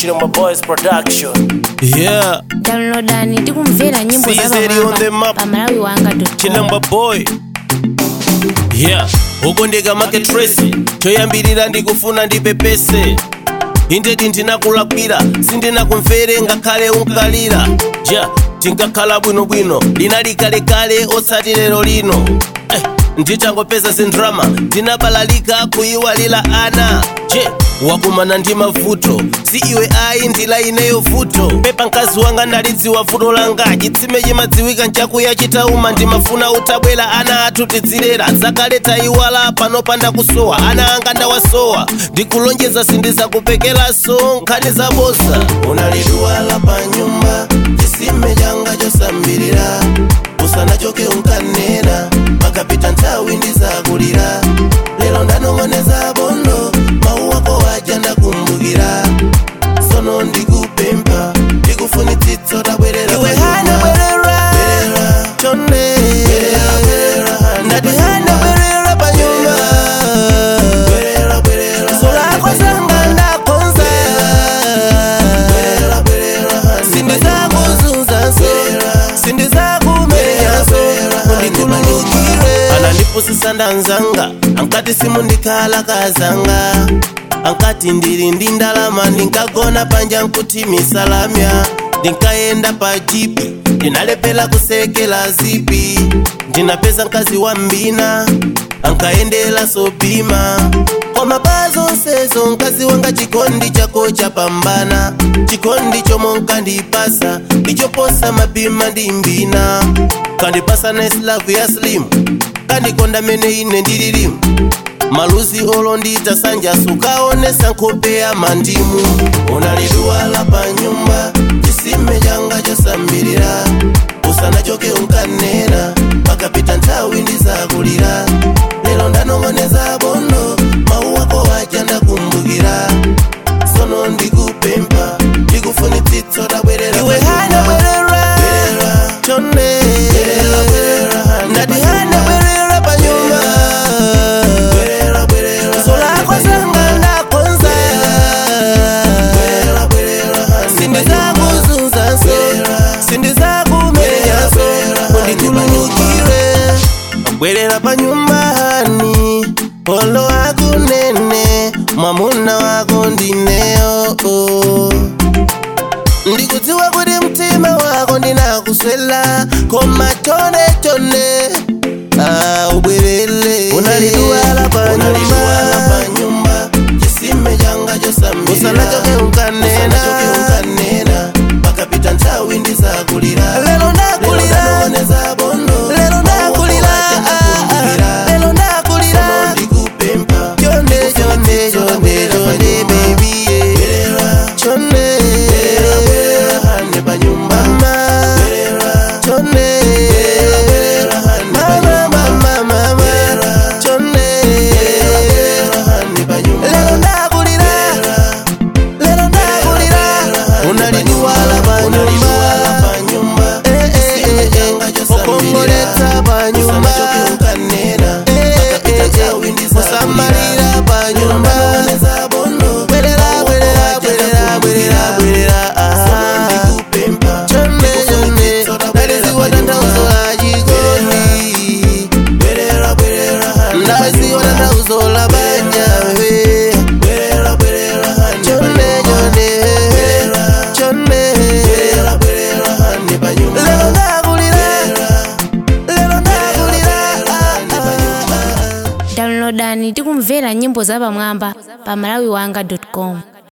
Chilombo Boys Production. Yeah. Downloadani tikumvera nyimbo za Pamalawi wanga. Chilombo Boy. Yeah. Uko ndika market trace. Choyambirira ndikufuna ndipepese. Indedi ndinakulakwira sindinakumvere ngakhale unkalira. Ja, tinkakhala bwinobwino linali kalekale osati lero lino. Nditangopeza sindrama ndinabalalika kuyiwalira ana. Je, wakumana ndi mavuto si iwe ayi ndila ineyo vuto. Pepa mkazi wanga ndalidziwa vuto langa chitsime chimadziwika nchakuya chitauma. Ndimafuna utabwera ana athu tidzilera zakaleta iwala panopanda kusowa. Ana anga ndawasowa ndikulonjeza sindizakupekelaso nkhani zabosa. Unaliduwala pa nyumba chisime changa chosambirira usanachoke unkanena makapita nthawi ndizakulira. Lero ndanong'oneza bondo mawu wako waja ndakumbukira. Sono ndikupempha ndikufunitsitso tabwerera iwe hana bwerera chonde ndati hana bwerera pa nyumba. Solako zanga ndakonza sindizakuzunzaso sindizakumenyaso undikhululukire. Anandipusisa ndanzanga ankati simu ndikhala kazanga ankati ndili ndi ndalama ndinkagona panja nkuti misalamya. Ndinkayenda pa jipi ndinalepela kusekela zipi. Ndinapeza mkazi wa mbina ankayendela sobima. Koma bazonsezo mkazi wanga chikondi chako chapambana. Chikondi chomwe nkandipasa ichoposa mabima ndi mbina. Kandipasa nice love ya slim kandikonda mene ine ndililimu. Maluzi olo ndita sanja sukaonesa nkhope ya mandimu. Unaliduwala pa nyumba chisime changa chosambirira usanachoke unkanena pakapita nthawi ndizakulira. Lero ndanong'oneza bondo mawu wako waja ndakumbukira. Sono ndikupempha ndikufunitsitso tabwerera iwe hana bwerera chonde ndati hana bwerera pa nyumba. Solako zanga ndakonza sindizakuzunzaso sindizakumenyaso undikhululukire. Bwerera pa nyumba hani polo akunene mwamuna wako ndineyo. Ndikudziwa kuti mtima wako ndinakuswela koma chonde ubwerele. Unaliduwala pa nyumba chisime changa chosambirira usanachoke unkanena pakapita nthawi ndizakulira. Lero ndakulira bondo lero ndakulira lero ndakulira. Sono ndikupempha chonde baby chonde hane pa nyumba chonde Downloadani tikumvera nyimbo za Pamalawi wanga.com.